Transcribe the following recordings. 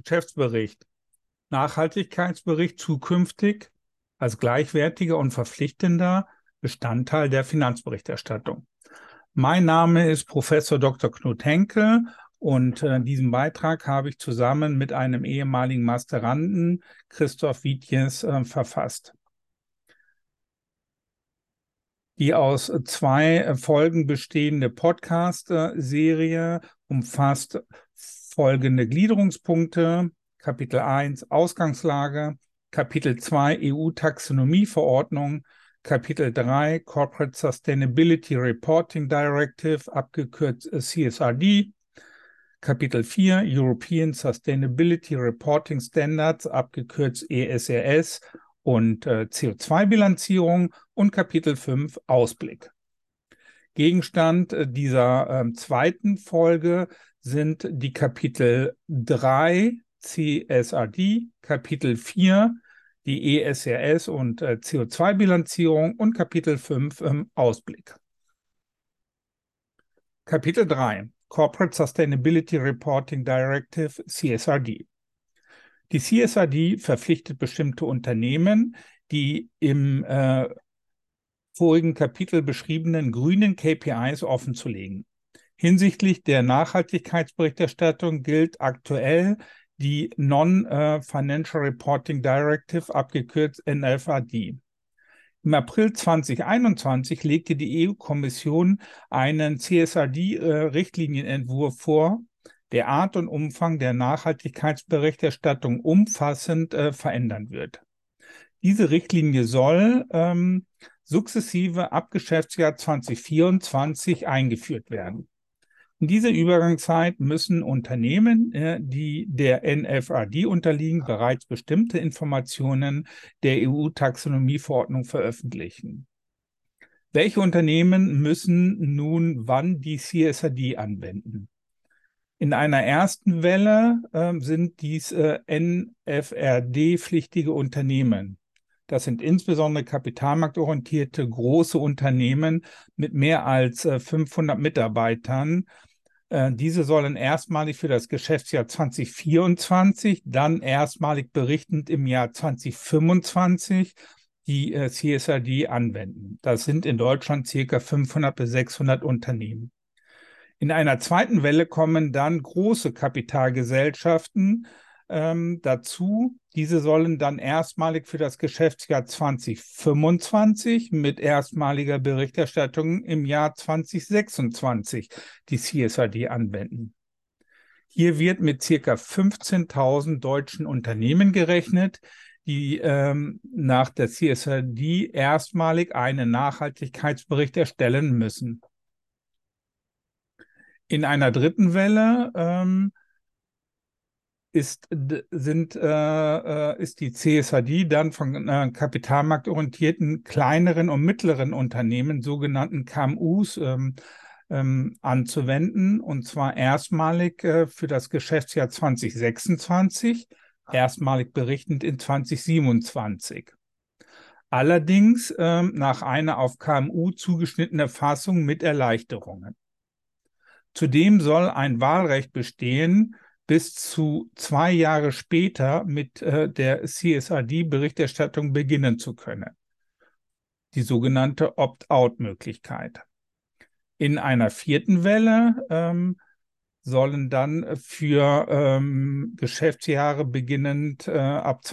Geschäftsbericht. Nachhaltigkeitsbericht zukünftig als gleichwertiger und verpflichtender Bestandteil der Finanzberichterstattung. Mein Name ist Professor Dr. Knut Henkel und diesen Beitrag habe ich zusammen mit einem ehemaligen Masteranden, Christoph Wietjes, verfasst. Die aus 2 Folgen bestehende Podcast-Serie umfasst folgende Gliederungspunkte: Kapitel 1 Ausgangslage, Kapitel 2 EU-Taxonomie-Verordnung, Kapitel 3 Corporate Sustainability Reporting Directive, abgekürzt CSRD, Kapitel 4 European Sustainability Reporting Standards, abgekürzt ESRS, und CO2-Bilanzierung und Kapitel 5 Ausblick. Gegenstand dieser zweiten Folge sind die Kapitel 3 CSRD, Kapitel 4 die ESRS und CO2-Bilanzierung und Kapitel 5 Ausblick. Kapitel 3 Corporate Sustainability Reporting Directive CSRD. Die CSRD verpflichtet bestimmte Unternehmen, die im vorigen Kapitel beschriebenen grünen KPIs offenzulegen. Hinsichtlich der Nachhaltigkeitsberichterstattung gilt aktuell die Non-Financial Reporting Directive, abgekürzt NFRD. Im April 2021 legte die EU-Kommission einen CSRD-Richtlinienentwurf vor, der Art und Umfang der Nachhaltigkeitsberichterstattung umfassend verändern wird. Diese Richtlinie soll sukzessive ab Geschäftsjahr 2024 eingeführt werden. In dieser Übergangszeit müssen Unternehmen, die der NFRD unterliegen, bereits bestimmte Informationen der EU-Taxonomie-Verordnung veröffentlichen. Welche Unternehmen müssen nun wann die CSRD anwenden? In einer ersten Welle sind dies NFRD-pflichtige Unternehmen. Das sind insbesondere kapitalmarktorientierte große Unternehmen mit mehr als 500 Mitarbeitern. Diese sollen erstmalig für das Geschäftsjahr 2024, dann erstmalig berichtend im Jahr 2025 die CSRD anwenden. Das sind in Deutschland ca. 500 bis 600 Unternehmen. In einer zweiten Welle kommen dann große Kapitalgesellschaften dazu. Diese sollen dann erstmalig für das Geschäftsjahr 2025 mit erstmaliger Berichterstattung im Jahr 2026 die CSRD anwenden. Hier wird mit ca. 15.000 deutschen Unternehmen gerechnet, die nach der CSRD erstmalig einen Nachhaltigkeitsbericht erstellen müssen. In einer dritten Welle ist die CSRD dann von kapitalmarktorientierten kleineren und mittleren Unternehmen, sogenannten KMUs, anzuwenden, und zwar erstmalig für das Geschäftsjahr 2026, erstmalig berichtend in 2027. Allerdings nach einer auf KMU zugeschnittenen Fassung mit Erleichterungen. Zudem soll ein Wahlrecht bestehen, bis zu 2 Jahre später mit der CSRD-Berichterstattung beginnen zu können. Die sogenannte Opt-out-Möglichkeit. In einer vierten Welle sollen dann für Geschäftsjahre beginnend ab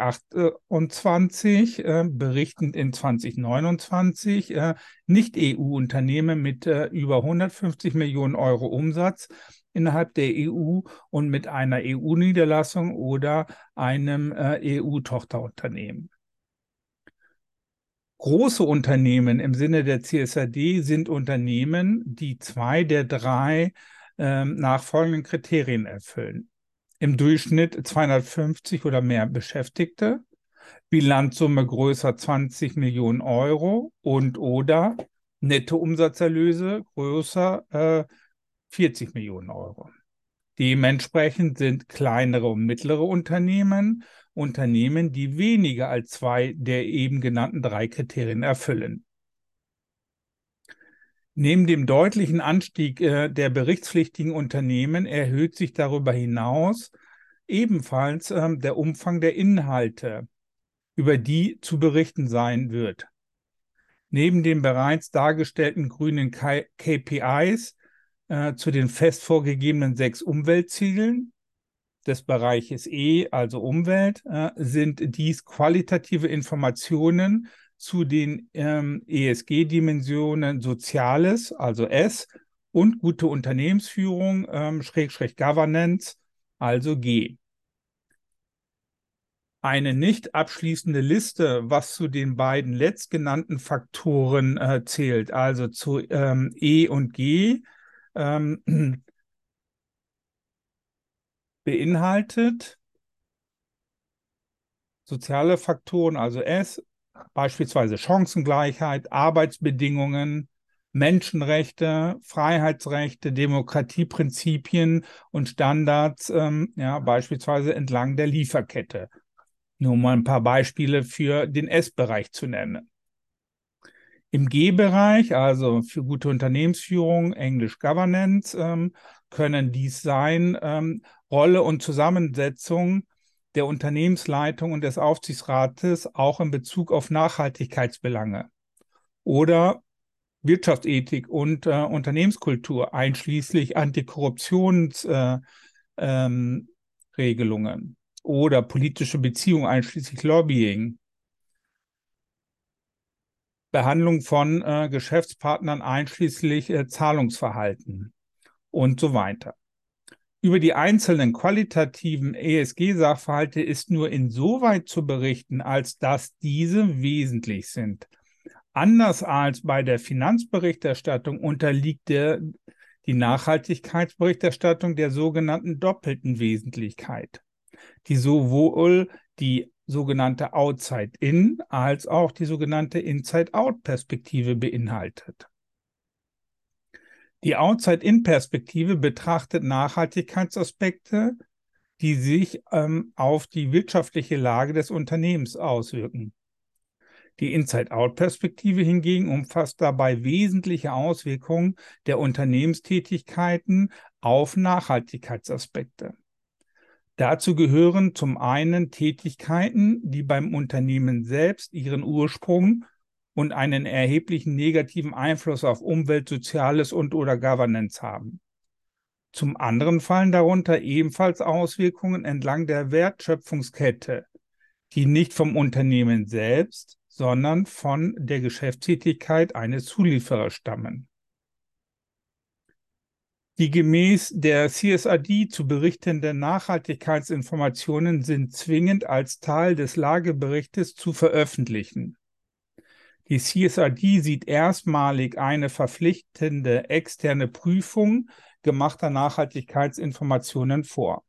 2028, berichtend in 2029, Nicht-EU-Unternehmen mit über 150 Millionen Euro Umsatz innerhalb der EU und mit einer EU-Niederlassung oder einem EU-Tochterunternehmen. Große Unternehmen im Sinne der CSRD sind Unternehmen, die 2 der 3 nachfolgenden Kriterien erfüllen. Im Durchschnitt 250 oder mehr Beschäftigte, Bilanzsumme größer 20 Millionen Euro und/oder Nettoumsatzerlöse größer 40 Millionen Euro. Dementsprechend sind kleinere und mittlere Unternehmen Unternehmen, die weniger als 2 der eben genannten 3 Kriterien erfüllen. Neben dem deutlichen Anstieg der berichtspflichtigen Unternehmen erhöht sich darüber hinaus ebenfalls der Umfang der Inhalte, über die zu berichten sein wird. Neben den bereits dargestellten grünen KPIs zu den fest vorgegebenen 6 Umweltzielen des Bereiches E, also Umwelt, sind dies qualitative Informationen zu den ESG-Dimensionen Soziales, also S, und gute Unternehmensführung, Governance, also G. Eine nicht abschließende Liste, was zu den beiden letztgenannten Faktoren zählt, also zu E und G, beinhaltet soziale Faktoren, also S, beispielsweise Chancengleichheit, Arbeitsbedingungen, Menschenrechte, Freiheitsrechte, Demokratieprinzipien und Standards, beispielsweise entlang der Lieferkette. Nur mal ein paar Beispiele für den S-Bereich zu nennen. Im G-Bereich, also für gute Unternehmensführung, Englisch Governance, können dies sein Rolle und Zusammensetzung der Unternehmensleitung und des Aufsichtsrates auch in Bezug auf Nachhaltigkeitsbelange oder Wirtschaftsethik und Unternehmenskultur, einschließlich Antikorruptionsregelungen oder politische Beziehungen, einschließlich Lobbying. Behandlung von Geschäftspartnern einschließlich Zahlungsverhalten und so weiter. Über die einzelnen qualitativen ESG-Sachverhalte ist nur insoweit zu berichten, als dass diese wesentlich sind. Anders als bei der Finanzberichterstattung unterliegt die Nachhaltigkeitsberichterstattung der sogenannten doppelten Wesentlichkeit, die sowohl die sogenannte Outside-In als auch die sogenannte Inside-Out-Perspektive beinhaltet. Die Outside-In-Perspektive betrachtet Nachhaltigkeitsaspekte, die sich auf die wirtschaftliche Lage des Unternehmens auswirken. Die Inside-Out-Perspektive hingegen umfasst dabei wesentliche Auswirkungen der Unternehmenstätigkeiten auf Nachhaltigkeitsaspekte. Dazu gehören zum einen Tätigkeiten, die beim Unternehmen selbst ihren Ursprung und einen erheblichen negativen Einfluss auf Umwelt, Soziales und/oder Governance haben. Zum anderen fallen darunter ebenfalls Auswirkungen entlang der Wertschöpfungskette, die nicht vom Unternehmen selbst, sondern von der Geschäftstätigkeit eines Zulieferers stammen. Die gemäß der CSRD zu berichtenden Nachhaltigkeitsinformationen sind zwingend als Teil des Lageberichtes zu veröffentlichen. Die CSRD sieht erstmalig eine verpflichtende externe Prüfung gemachter Nachhaltigkeitsinformationen vor.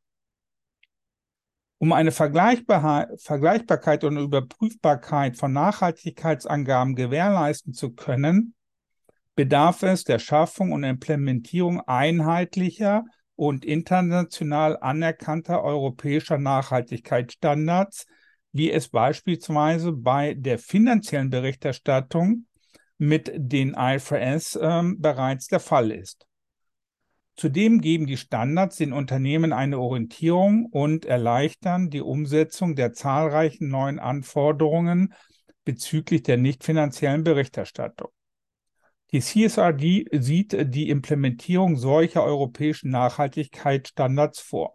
Um eine Vergleichbarkeit und Überprüfbarkeit von Nachhaltigkeitsangaben gewährleisten zu können, bedarf es der Schaffung und Implementierung einheitlicher und international anerkannter europäischer Nachhaltigkeitsstandards, wie es beispielsweise bei der finanziellen Berichterstattung mit den IFRS bereits der Fall ist. Zudem geben die Standards den Unternehmen eine Orientierung und erleichtern die Umsetzung der zahlreichen neuen Anforderungen bezüglich der nicht finanziellen Berichterstattung. Die CSRD sieht die Implementierung solcher europäischen Nachhaltigkeitsstandards vor.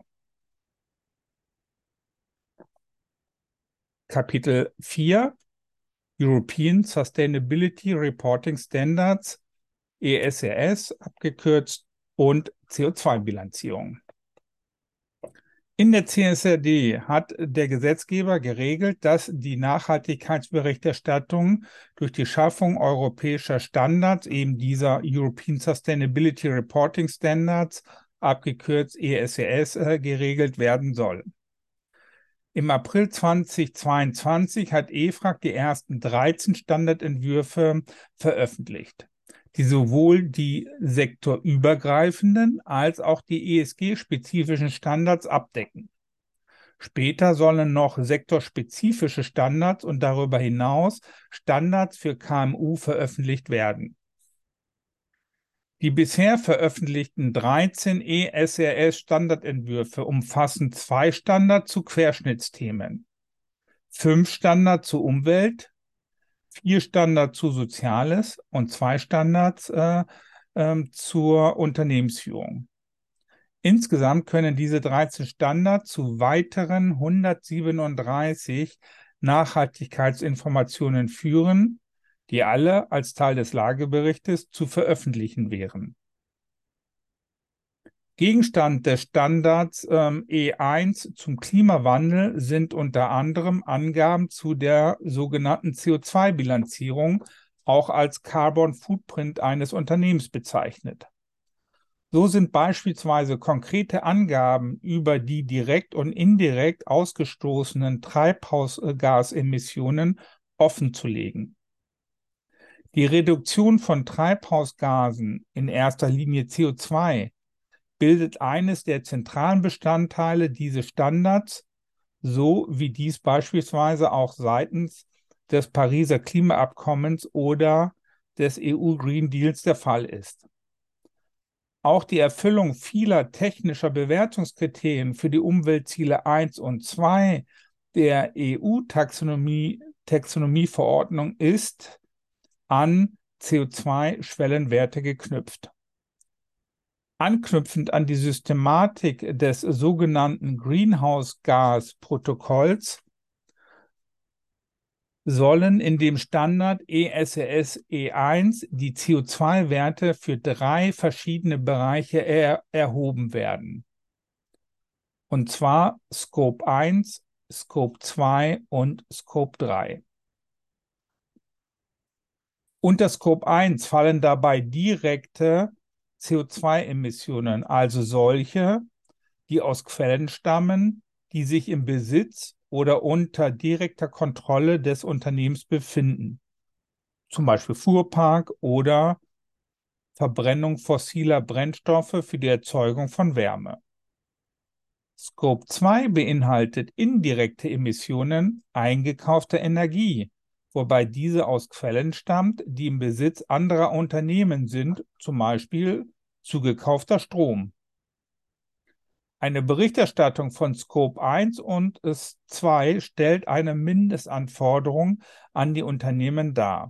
Kapitel 4 European Sustainability Reporting Standards, ESRS, abgekürzt, und CO2-Bilanzierung. In der CSRD hat der Gesetzgeber geregelt, dass die Nachhaltigkeitsberichterstattung durch die Schaffung europäischer Standards, eben dieser European Sustainability Reporting Standards, abgekürzt ESRS, geregelt werden soll. Im April 2022 hat EFRAG die ersten 13 Standardentwürfe veröffentlicht, die sowohl die sektorübergreifenden als auch die ESG-spezifischen Standards abdecken. Später sollen noch sektorspezifische Standards und darüber hinaus Standards für KMU veröffentlicht werden. Die bisher veröffentlichten 13 ESRS-Standardentwürfe umfassen 2 Standards zu Querschnittsthemen, 5 Standards zu Umwelt, 4 Standards zu Soziales und 2 Standards zur Unternehmensführung. Insgesamt können diese 13 Standards zu weiteren 137 Nachhaltigkeitsinformationen führen, die alle als Teil des Lageberichtes zu veröffentlichen wären. Gegenstand des Standards E1 zum Klimawandel sind unter anderem Angaben zu der sogenannten CO2-Bilanzierung, auch als Carbon Footprint eines Unternehmens bezeichnet. So sind beispielsweise konkrete Angaben über die direkt und indirekt ausgestoßenen Treibhausgasemissionen offenzulegen. Die Reduktion von Treibhausgasen, in erster Linie CO2, bildet eines der zentralen Bestandteile dieses Standards, so wie dies beispielsweise auch seitens des Pariser Klimaabkommens oder des EU-Green Deals der Fall ist. Auch die Erfüllung vieler technischer Bewertungskriterien für die Umweltziele 1 und 2 der EU-Taxonomie-Verordnung ist an CO2-Schwellenwerte geknüpft. Anknüpfend an die Systematik des sogenannten Greenhouse-Gas-Protokolls sollen in dem Standard ESRS E1 die CO2-Werte für 3 verschiedene Bereiche erhoben werden. Und zwar Scope 1, Scope 2 und Scope 3. Unter Scope 1 fallen dabei direkte CO2-Emissionen, also solche, die aus Quellen stammen, die sich im Besitz oder unter direkter Kontrolle des Unternehmens befinden, zum Beispiel Fuhrpark oder Verbrennung fossiler Brennstoffe für die Erzeugung von Wärme. Scope 2 beinhaltet indirekte Emissionen eingekaufter Energie, wobei diese aus Quellen stammt, die im Besitz anderer Unternehmen sind, zum Beispiel zugekaufter Strom. Eine Berichterstattung von Scope 1 und 2 stellt eine Mindestanforderung an die Unternehmen dar.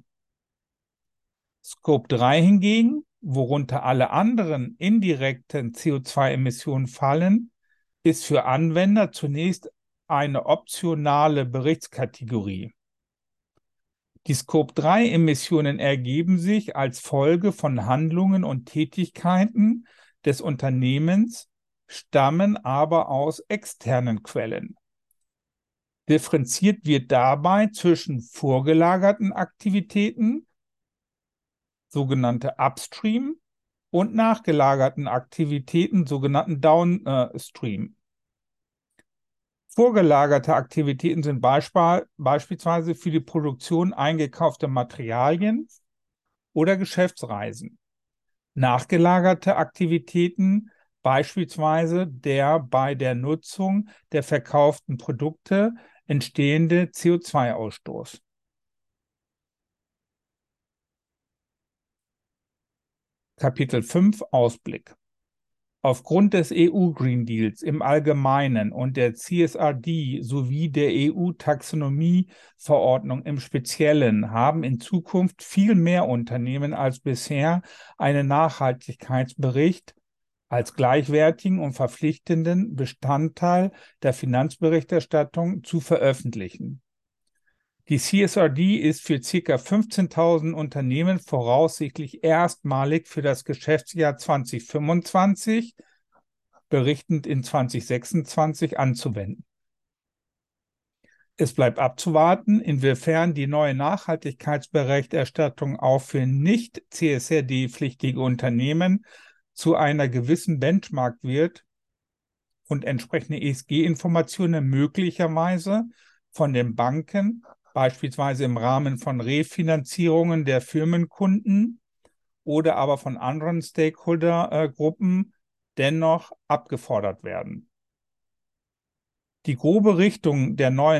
Scope 3 hingegen, worunter alle anderen indirekten CO2-Emissionen fallen, ist für Anwender zunächst eine optionale Berichtskategorie. Die Scope-3-Emissionen ergeben sich als Folge von Handlungen und Tätigkeiten des Unternehmens, stammen aber aus externen Quellen. Differenziert wird dabei zwischen vorgelagerten Aktivitäten, sogenannte Upstream, und nachgelagerten Aktivitäten, sogenannten Downstream. Vorgelagerte Aktivitäten sind beispielsweise für die Produktion eingekaufter Materialien oder Geschäftsreisen. Nachgelagerte Aktivitäten beispielsweise der bei der Nutzung der verkauften Produkte entstehende CO2-Ausstoß. Kapitel 5 Ausblick. Aufgrund des EU-Green Deals im Allgemeinen und der CSRD sowie der EU-Taxonomie-Verordnung im Speziellen haben in Zukunft viel mehr Unternehmen als bisher einen Nachhaltigkeitsbericht als gleichwertigen und verpflichtenden Bestandteil der Finanzberichterstattung zu veröffentlichen. Die CSRD ist für ca. 15.000 Unternehmen voraussichtlich erstmalig für das Geschäftsjahr 2025, berichtend in 2026, anzuwenden. Es bleibt abzuwarten, inwiefern die neue Nachhaltigkeitsberichterstattung auch für nicht CSRD-pflichtige Unternehmen zu einer gewissen Benchmark wird und entsprechende ESG-Informationen möglicherweise von den Banken, beispielsweise im Rahmen von Refinanzierungen der Firmenkunden oder aber von anderen Stakeholdergruppen dennoch abgefordert werden. Die grobe Richtung der neuen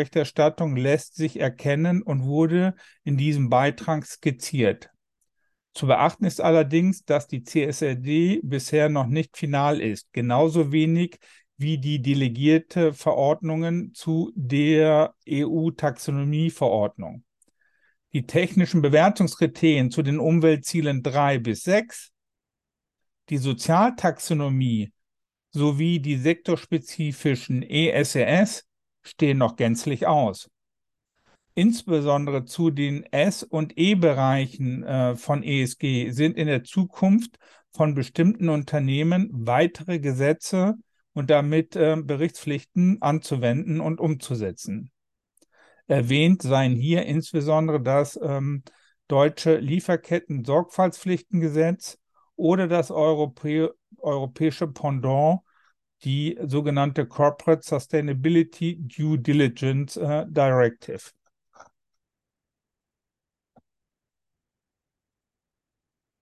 Nachhaltigkeitsberichterstattung lässt sich erkennen und wurde in diesem Beitrag skizziert. Zu beachten ist allerdings, dass die CSRD bisher noch nicht final ist, genauso wenig wie die delegierte Verordnungen zu der EU-Taxonomie-Verordnung. Die technischen Bewertungskriterien zu den Umweltzielen 3 bis 6, die Sozialtaxonomie sowie die sektorspezifischen ESRS stehen noch gänzlich aus. Insbesondere zu den S- und E-Bereichen von ESG sind in der Zukunft von bestimmten Unternehmen weitere Gesetze und damit Berichtspflichten anzuwenden und umzusetzen. Erwähnt seien hier insbesondere das deutsche Lieferketten-Sorgfaltspflichtengesetz oder das europäische Pendant, die sogenannte Corporate Sustainability Due Diligence Directive.